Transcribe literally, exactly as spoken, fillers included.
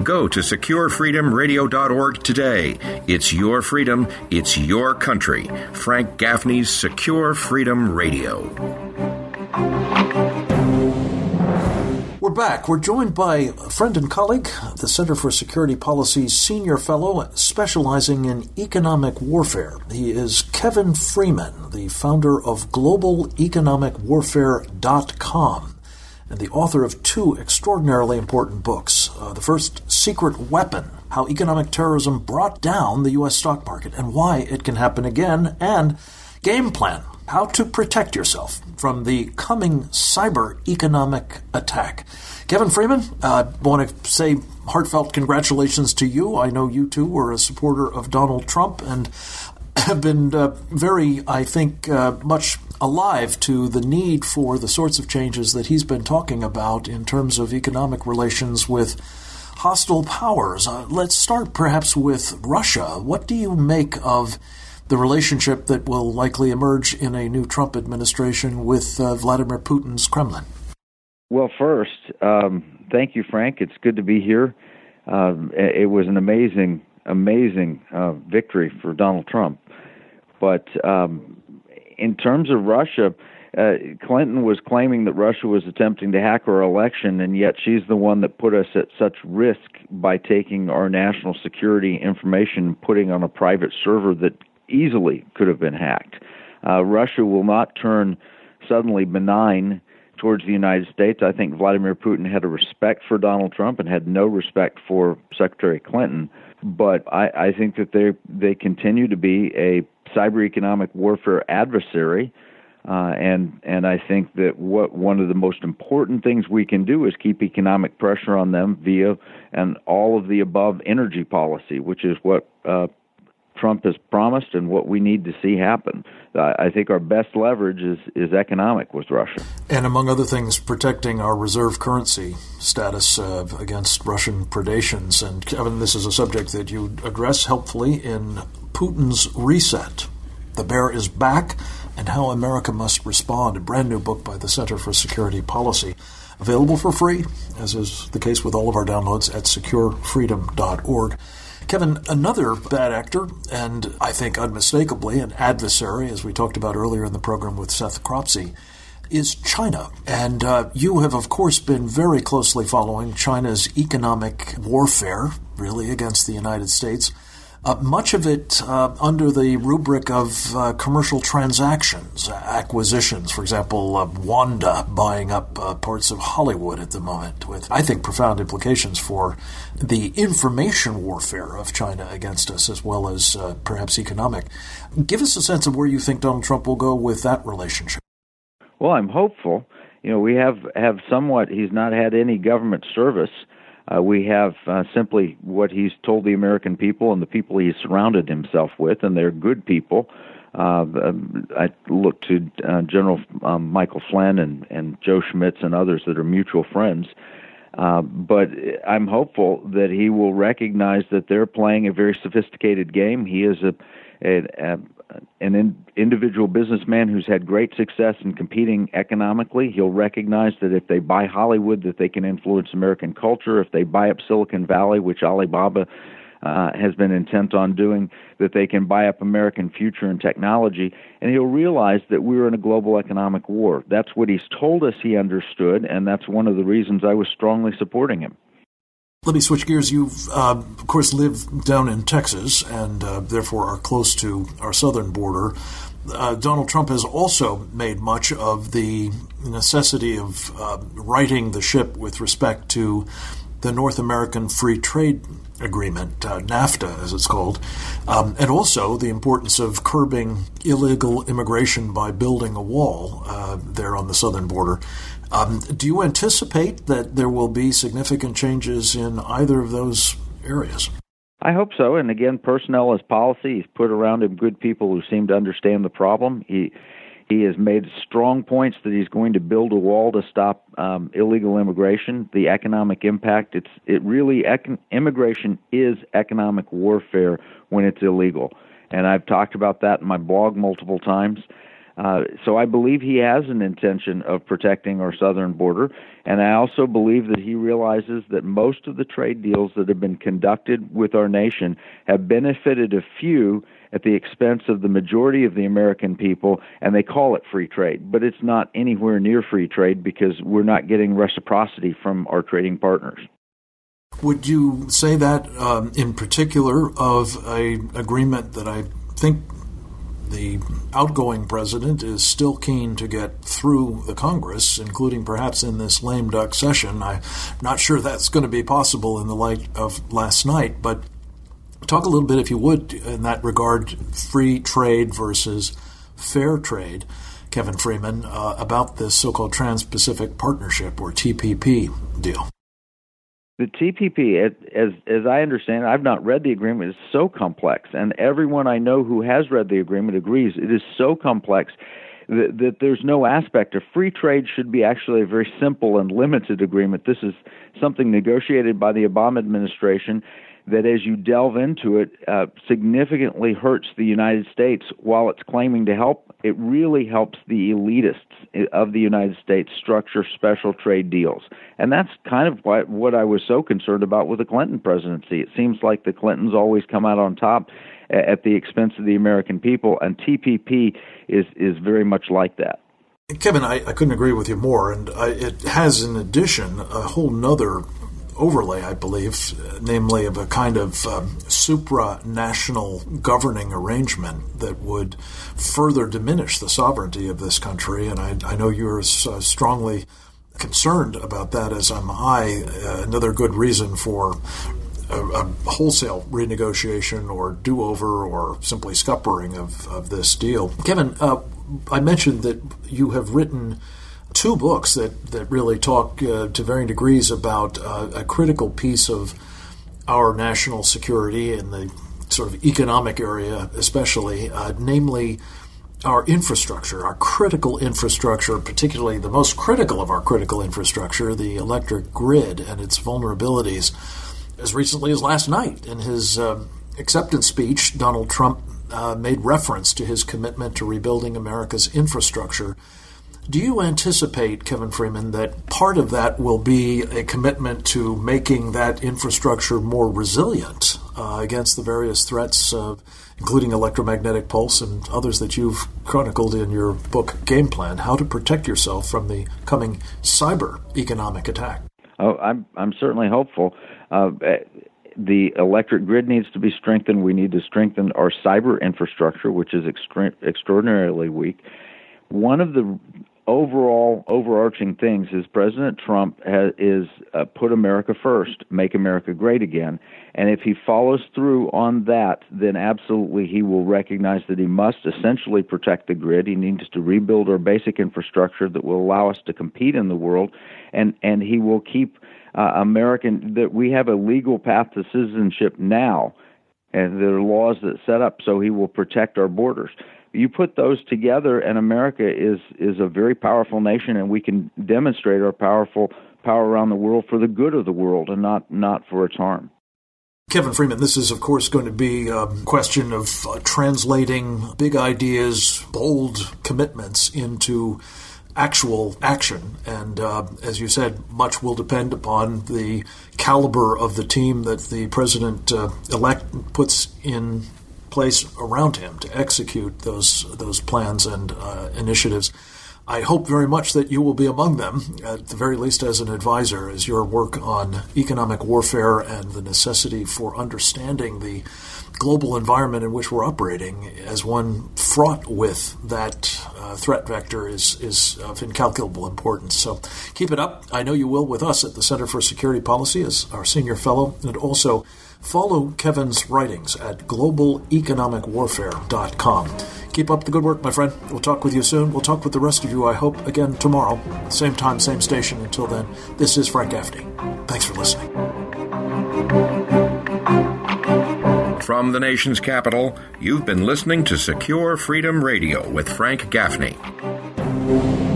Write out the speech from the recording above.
Go to secure freedom radio dot org today. It's your freedom. It's your country. Frank Gaffney's Secure Freedom Radio. We're back. We're joined by a friend and colleague, the Center for Security Policy's senior fellow specializing in economic warfare. He is Kevin Freeman, the founder of global economic warfare dot com and the author of two extraordinarily important books. Uh, the first, Secret Weapon, How Economic Terrorism Brought Down the U S Stock Market and Why It Can Happen Again, and Game Plan, How to Protect Yourself from the Coming Cyber Economic Attack. Kevin Freeman, I uh, want to say heartfelt congratulations to you. I know you too were a supporter of Donald Trump and have been uh, very, I think, uh, much alive to the need for the sorts of changes that he's been talking about in terms of economic relations with hostile powers. Uh, let's start perhaps with Russia. What do you make of the relationship that will likely emerge in a new Trump administration with uh, Vladimir Putin's Kremlin? Well, first, um, thank you, Frank. It's good to be here. Uh, it was an amazing, amazing uh, victory for Donald Trump. But um, in terms of Russia, uh, Clinton was claiming that Russia was attempting to hack our election, and yet she's the one that put us at such risk by taking our national security information and putting on a private server that easily could have been hacked. Uh, Russia will not turn suddenly benign towards the United States. I think Vladimir Putin had a respect for Donald Trump and had no respect for Secretary Clinton. But I, I think that they they continue to be a cyber economic warfare adversary, uh, and and I think that what one of the most important things we can do is keep economic pressure on them via an all of the above energy policy, which is what uh, Trump has promised and what we need to see happen. Uh, I think our best leverage is, is economic with Russia. And among other things, protecting our reserve currency status uh, against Russian predations. And Kevin, this is a subject that you address helpfully in Putin's Reset. The Bear is Back and How America Must Respond, a brand new book by the Center for Security Policy. Available for free, as is the case with all of our downloads, at secure freedom dot org. Kevin, another bad actor, and I think unmistakably an adversary, as we talked about earlier in the program with Seth Cropsey, is China. And uh, you have, of course, been very closely following China's economic warfare, really, against the United States. Uh, much of it uh, under the rubric of uh, commercial transactions, acquisitions. For example, uh, Wanda buying up uh, parts of Hollywood at the moment, with, I think, profound implications for the information warfare of China against us, as well as uh, perhaps economic. Give us a sense of where you think Donald Trump will go with that relationship. Well, I'm hopeful. You know, we have, have somewhat, he's not had any government service. Uh, we have uh, simply what he's told the American people and the people he's surrounded himself with, and they're good people. Uh, I look to uh, General um, Michael Flynn and, and Joe Schmitz and others that are mutual friends. Uh, but I'm hopeful that he will recognize that they're playing a very sophisticated game. He is a, a, a an in, individual businessman who's had great success in competing economically. He'll recognize that if they buy Hollywood, that they can influence American culture. If they buy up Silicon Valley, which Alibaba uh, has been intent on doing, that they can buy up American future and technology. And he'll realize that we're in a global economic war. That's what he's told us he understood, and that's one of the reasons I was strongly supporting him. Let me switch gears. You've, uh, of course, live down in Texas and uh, therefore are close to our southern border. Uh, Donald Trump has also made much of the necessity of uh, righting the ship with respect to the North American Free Trade Agreement, uh, NAFTA as it's called, um, and also the importance of curbing illegal immigration by building a wall uh, there on the southern border. Um, do you anticipate that there will be significant changes in either of those areas? I hope so. And again, personnel is policy. He's put around him good people who seem to understand the problem. He he has made strong points that he's going to build a wall to stop um, illegal immigration. The economic impact, it's it really, econ- immigration is economic warfare when it's illegal. And I've talked about that in my blog multiple times. Uh, so I believe he has an intention of protecting our southern border, and I also believe that he realizes that most of the trade deals that have been conducted with our nation have benefited a few at the expense of the majority of the American people, and they call it free trade. But it's not anywhere near free trade because we're not getting reciprocity from our trading partners. Would you say that um, in particular of a agreement that I think the outgoing president is still keen to get through the Congress, including perhaps in this lame duck session? I'm not sure that's going to be possible in the light of last night, but talk a little bit, if you would, in that regard, free trade versus fair trade, Kevin Freeman, uh, about this so-called Trans-Pacific Partnership, or T P P, deal. The T P P, as as I understand it, I've not read the agreement, it's so complex, and everyone I know who has read the agreement agrees it is so complex that, that there's no aspect of free trade should be actually a very simple and limited agreement. This is something negotiated by the Obama administration that, as you delve into it, uh, significantly hurts the United States. While it's claiming to help, it really helps the elitists of the United States structure special trade deals. And that's kind of what, what I was so concerned about with the Clinton presidency. It seems like the Clintons always come out on top at the expense of the American people, and T P P is, is very much like that. Kevin, I, I couldn't agree with you more, and I, it has, in addition, a whole nother overlay, I believe, namely of a kind of um, supranational governing arrangement that would further diminish the sovereignty of this country. And I, I know you're as uh, strongly concerned about that as am I. Uh, another good reason for a, a wholesale renegotiation or do-over or simply scuppering of, of this deal. Kevin, uh, I mentioned that you have written two books that, that really talk uh, to varying degrees about uh, a critical piece of our national security in the sort of economic area especially, uh, namely our infrastructure, our critical infrastructure, particularly the most critical of our critical infrastructure, the electric grid and its vulnerabilities. As recently as last night, in his uh, acceptance speech, Donald Trump uh, made reference to his commitment to rebuilding America's infrastructure. Do you anticipate, Kevin Freeman, that part of that will be a commitment to making that infrastructure more resilient uh, against the various threats, uh, including electromagnetic pulse and others that you've chronicled in your book, Game Plan, how to protect yourself from the coming cyber economic attack? Oh, I'm I'm certainly hopeful. Uh, the electric grid needs to be strengthened. We need to strengthen our cyber infrastructure, which is extre- extraordinarily weak. One of the overall overarching things is President Trump has is uh, put America first, make America great again. And if he follows through on that, then absolutely he will recognize that he must essentially protect the grid. He needs to rebuild our basic infrastructure that will allow us to compete in the world, and, and he will keep uh, American, that we have a legal path to citizenship now, and there are laws that set up so he will protect our borders. You put those together, and America is is a very powerful nation, and we can demonstrate our powerful power around the world for the good of the world and not, not for its harm. Kevin Freeman, this is, of course, going to be a question of uh, translating big ideas, bold commitments into actual action. And uh, as you said, much will depend upon the caliber of the team that the president-elect uh, puts in place around him to execute those those plans and uh, initiatives. I hope very much that you will be among them, at the very least as an advisor, as your work on economic warfare and the necessity for understanding the global environment in which we're operating as one fraught with that uh, threat vector is, is of incalculable importance. So keep it up. I know you will with us at the Center for Security Policy as our senior fellow, and also follow Kevin's writings at global economic warfare dot com. Keep up the good work, my friend. We'll talk with you soon. We'll talk with the rest of you, I hope, again tomorrow. Same time, same station. Until then, this is Frank Gaffney. Thanks for listening. From the nation's capital, you've been listening to Secure Freedom Radio with Frank Gaffney.